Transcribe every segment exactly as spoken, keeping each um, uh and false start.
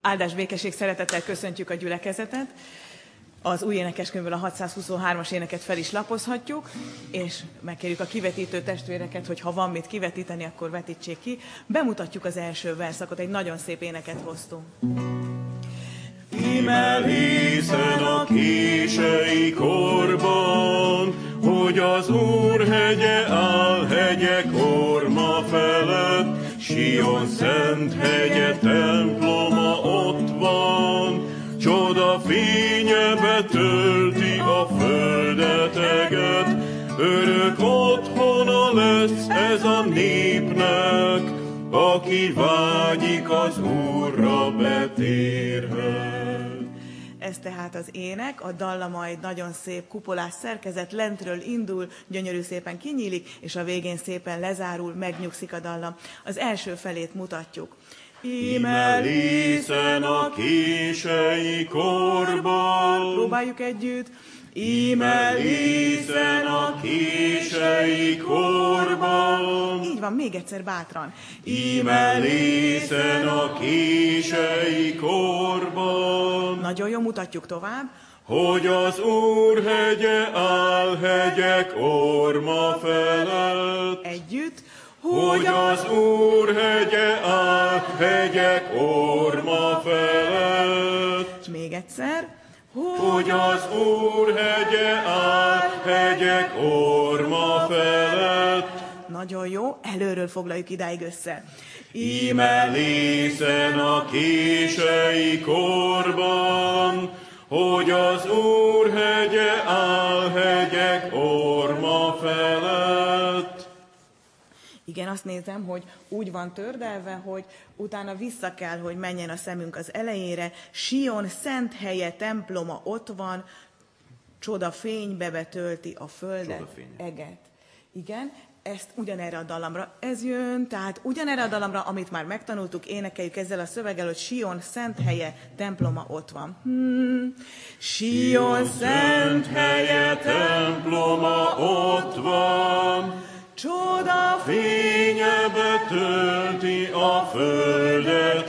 Áldás, békesség, szeretettel köszöntjük a gyülekezetet. Az új énekeskönyvből a hatszázhuszonhármas éneket fel is lapozhatjuk, és megkérjük a kivetítő testvéreket, hogy ha van mit kivetíteni, akkor vetítsék ki. Bemutatjuk az első verszakot, egy nagyon szép éneket hoztunk. Íme hiszen a kései korban, hogy az Úr hegye áll hegyek orma felett, Sion szent hegye temploma ott van, csoda fénye betölti a földeteget, örök otthona lesz ez a népnek, aki vágyik az Úrra betérhet. Ez tehát az ének, a dallama egy nagyon szép kupolás szerkezet, lentről indul, gyönyörű szépen kinyílik, és a végén szépen lezárul, megnyugszik a dallam. Az első felét mutatjuk. Íme hiszen a kései korban. Próbáljuk együtt. Íme hiszen a kései korban. Így van, még egyszer bátran. Íme hiszen a kései korban. Nagyon jó, mutatjuk tovább. Hogy az Úr hegye áll hegyek orma felett. Együtt. Hogy az Úr hegye áll hegyek orma felett. Még egyszer. Hogy az Úr hegye áll hegyek orma felett. Nagyon jó, előről foglaljuk idáig össze. Íme lészen a kései korban, hogy az Úr hegye áll hegyek orma felett. Igen, azt nézem, hogy úgy van tördelve, hogy utána vissza kell, hogy menjen a szemünk az elejére. Sion szent helye, temploma ott van, csoda fénybe betölti a földet, eget. Igen, ezt ugyanerre a dallamra, ez jön, tehát ugyanerre a dallamra, amit már megtanultuk, énekeljük ezzel a szöveggel, hogy Sion szent helye, temploma ott van. Hmm. Sion szent helye, temploma ott van, csoda fénye betölti a földet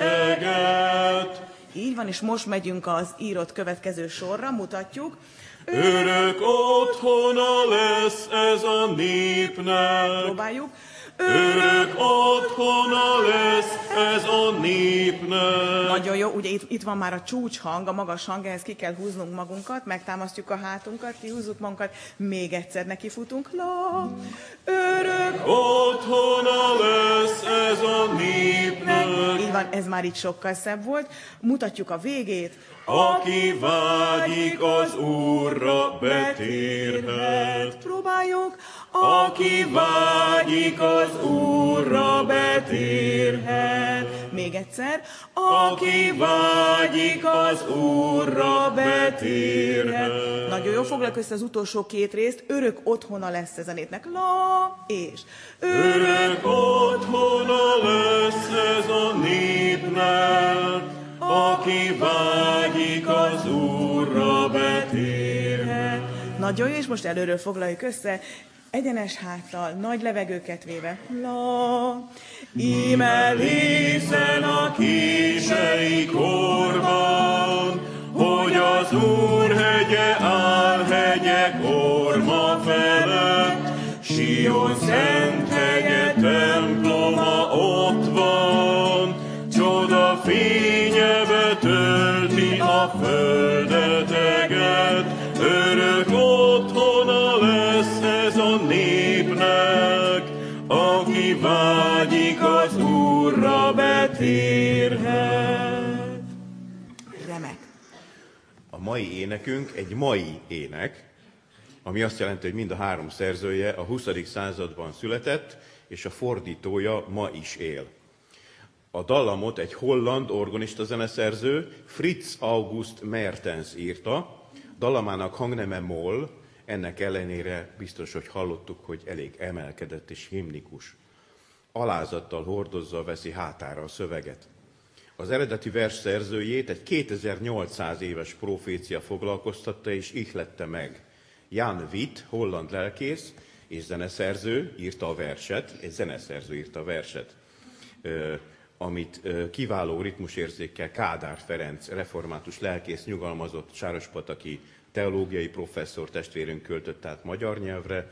eget. Így van, és most megyünk az írott következő sorra, mutatjuk. Örök otthona lesz ez a népnek. Próbáljuk. Örök otthona lesz ez a népnek. Nagyon jó, ugye itt, itt van már a csúcshang, a magas hang, ehhez ki kell húznunk magunkat, megtámasztjuk a hátunkat, kihúzzuk magunkat, még egyszer nekifutunk. La, örök otthona lesz ez a népnek. Így van, ez már itt sokkal szebb volt. Mutatjuk a végét. Aki vágyik az Úrra betérhet. Próbáljuk. Aki vágyik az Úrra betérhet. Még egyszer. Aki vágyik az Úrra betérhet. Nagyon jó, foglaljuk össze az utolsó két részt. Örök otthona lesz ez a népnek. La, és. Örök otthona lesz ez a népnek, aki vágyik az Úrra betérhet. Nagyon jó, és most előről foglaljuk össze. Egyenes háttal, nagy levegőket véve. La, íme lészen a kései korban, hogy az Úr hegye áll hegyek orma felett, Sion szent hegye, temploma ott van, csoda fénye betölti a földet eget, örök otthona lesz ez a népnek, aki vágyik az Úrra betérhet. Remek. A mai énekünk egy mai ének, ami azt jelenti, hogy mind a három szerzője a huszadik században született, és a fordítója ma is él. A dallamot egy holland organista zeneszerző, Fritz August Mertens írta, dallamának hangneme moll, ennek ellenére biztos, hogy hallottuk, hogy elég emelkedett és himnikus. Alázattal hordozza, veszi hátára a szöveget. Az eredeti vers szerzőjét egy kétezer-nyolcszáz éves profécia foglalkoztatta és ihlette meg. Jan Witt, holland lelkész és zeneszerző írta a verset, egy zeneszerző írta a verset. amit kiváló ritmusérzékkel Kádár Ferenc, református lelkész, nyugalmazott sárospataki teológiai professzor testvérünk költött át magyar nyelvre.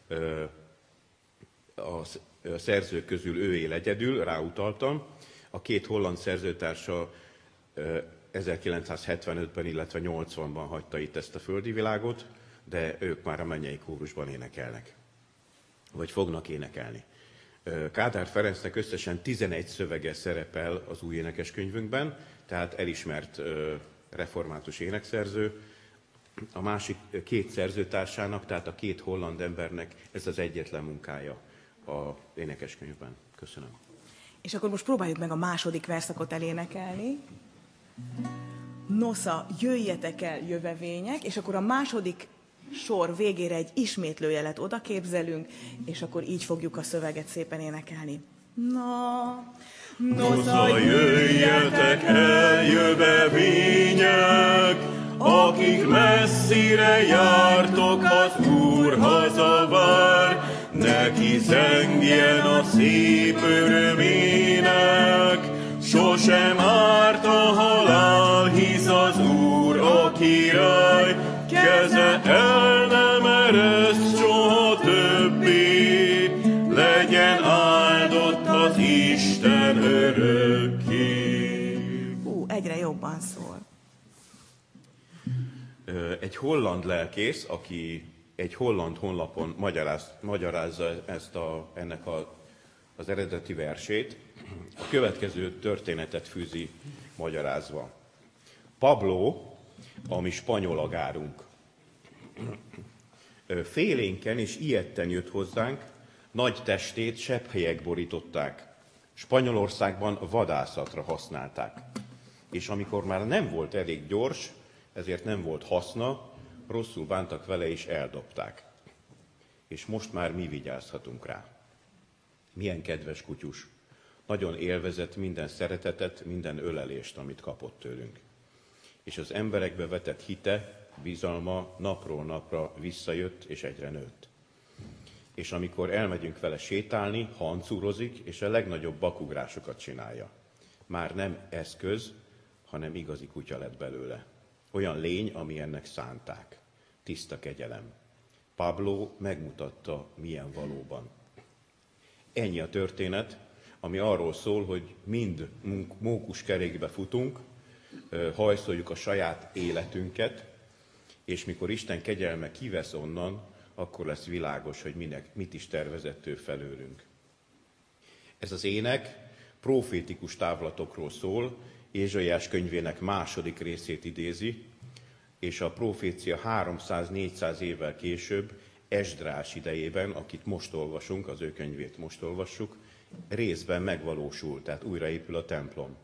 A szerzők közül ő él egyedül, ráutaltam. A két holland szerzőtársa ezerkilencszázhetvenötben, illetve nyolcvanban hagyta itt ezt a földi világot, de ők már a mennyei kórusban énekelnek, vagy fognak énekelni. Kádár Ferencnek összesen tizenegy szövege szerepel az új énekeskönyvünkben, tehát elismert református énekszerző. A másik két szerzőtársának, tehát a két holland embernek ez az egyetlen munkája az énekeskönyvben. Köszönöm. És akkor most próbáljuk meg a második verszakot elénekelni. Nosza, jöjjetek el, jövevények, és akkor a második sor végére egy ismétlőjelet odaképzelünk, és akkor így fogjuk a szöveget szépen énekelni. Na, nosza, jöjjetek el, jövevények, akik messzire jártok, az Úr hazavár, neki zengjen a szép örömének, sosem árt a halál, hisz az Úr a király, keze el nem ereszt soha többé, legyen áldott az Isten örökké. Hú, egyre jobban szól. Egy holland lelkész, aki egy holland honlapon magyaráz, magyarázza ezt a, ennek a, az eredeti versét, a következő történetet fűzi magyarázva. Pablo, a mi spanyol agárunk, félénken és ijedten jött hozzánk, nagy testét sebhelyek borították. Spanyolországban vadászatra használták. És amikor már nem volt elég gyors, ezért nem volt haszna, rosszul bántak vele és eldobták. És most már mi vigyázhatunk rá. Milyen kedves kutyus. Nagyon élvezett minden szeretetet, minden ölelést, amit kapott tőlünk. És az emberekbe vetett hite, bizalma napról napra visszajött és egyre nőtt. És amikor elmegyünk vele sétálni, hancúrozik, és a legnagyobb bakugrásokat csinálja. Már nem eszköz, hanem igazi kutya lett belőle. Olyan lény, ami ennek szánták. Tiszta kegyelem. Pablo megmutatta, milyen valóban. Ennyi a történet, ami arról szól, hogy mind mókuskerékbe futunk, hajszoljuk a saját életünket, és mikor Isten kegyelme kivesz onnan, akkor lesz világos, hogy minek, mit is tervezett ő felőlünk. Ez az ének profétikus távlatokról szól, Ézsaiás könyvének második részét idézi, és a profécia háromszáz-négyszáz évvel később, Esdrás idejében, akit most olvasunk, az ő könyvét most olvassuk, részben megvalósul, tehát újraépül a templom.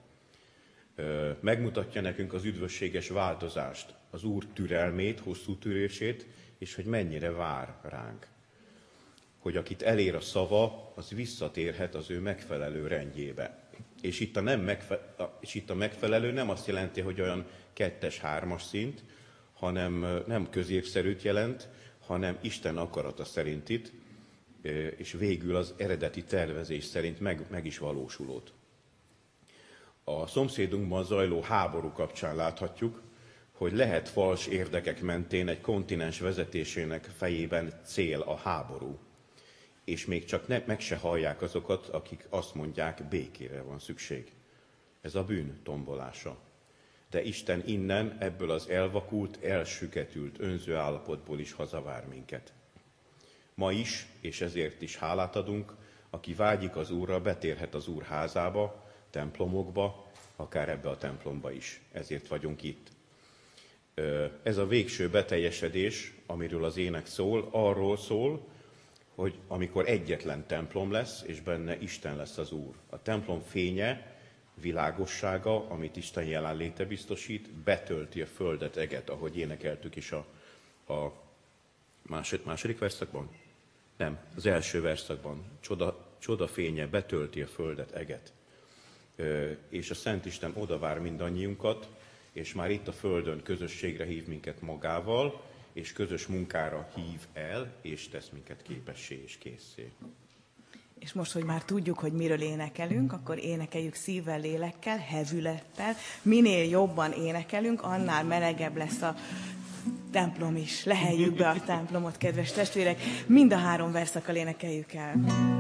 Megmutatja nekünk az üdvösséges változást, az Úr türelmét, hosszú tűrését, és hogy mennyire vár ránk. Hogy akit elér a szava, az visszatérhet az ő megfelelő rendjébe. És itt a, nem megfe- és itt a megfelelő nem azt jelenti, hogy olyan kettes, hármas szint, hanem nem középszerűt jelent, hanem Isten akarata szerint itt, és végül az eredeti tervezés szerint meg, meg is valósulót. A szomszédunkban zajló háború kapcsán láthatjuk, hogy lehet fals érdekek mentén egy kontinens vezetésének fejében cél a háború. És még csak ne, meg se hallják azokat, akik azt mondják, békére van szükség. Ez a bűn tombolása. De Isten innen, ebből az elvakult, elsüketült, önző állapotból is hazavár minket. Ma is, és ezért is hálát adunk, aki vágyik az Úrra, betérhet az Úr házába, templomokba, akár ebbe a templomba is. Ezért vagyunk itt. Ez a végső beteljesedés, amiről az ének szól, arról szól, hogy amikor egyetlen templom lesz, és benne Isten lesz az Úr. A templom fénye, világossága, amit Isten jelenléte biztosít, betölti a földet, eget, ahogy énekeltük is a, a másod, második verszakban? Nem, az első verszakban. Csoda, csoda fénye betölti a földet, eget. És a Szent Isten odavár mindannyiunkat, és már itt a földön közösségre hív minket magával, és közös munkára hív el, és tesz minket képessé és készé. És most, hogy már tudjuk, hogy miről énekelünk, akkor énekeljük szívvel, lélekkel, hevülettel. Minél jobban énekelünk, annál melegebb lesz a templom is. Leheljük be a templomot, kedves testvérek. Mind a három verszakkal énekeljük el.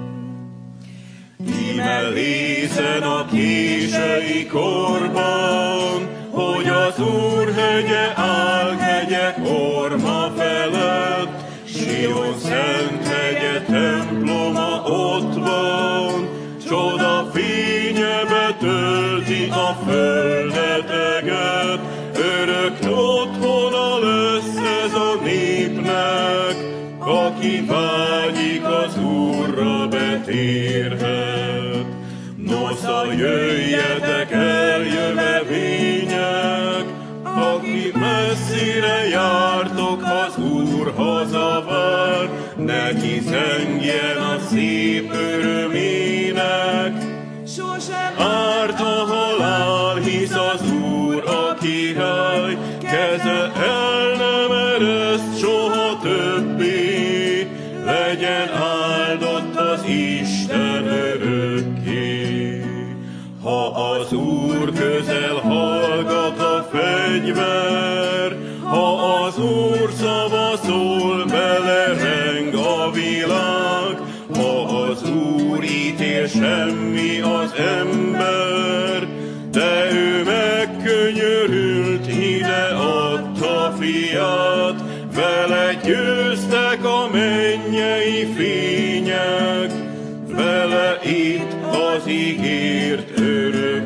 Íme lészen a késői korban, hogy az Úr hegye áll hegyek orma felett, Sion szent hegye temploma ott van, csoda fényebe tölti a földet eget, örök otthona lesz ez a népnek, aki vágyik az Úrra betérhet. Nosza jöjjetek el, jövevények, akik messzire jártok, az Úr hazavár, neki zengjen a szép örömének. Sosem árt a halál, hisz az Úr a király, keze el nem ereszt soha többé, legyen áldott az Isten örökké. Ha az Úr közel hallgat a fegyver, ha az Úr szava szól, belereng a világ, ha az Úr ítél, semmi az ember, de ő megkönyörült, ide adta fiát, vele győztek a mennyei fények, vele itt az ígért örök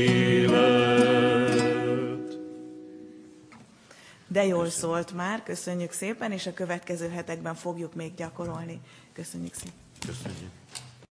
élet. De jól szólt már, köszönjük szépen, és a következő hetekben fogjuk még gyakorolni. Köszönjük szépen. Köszönjük.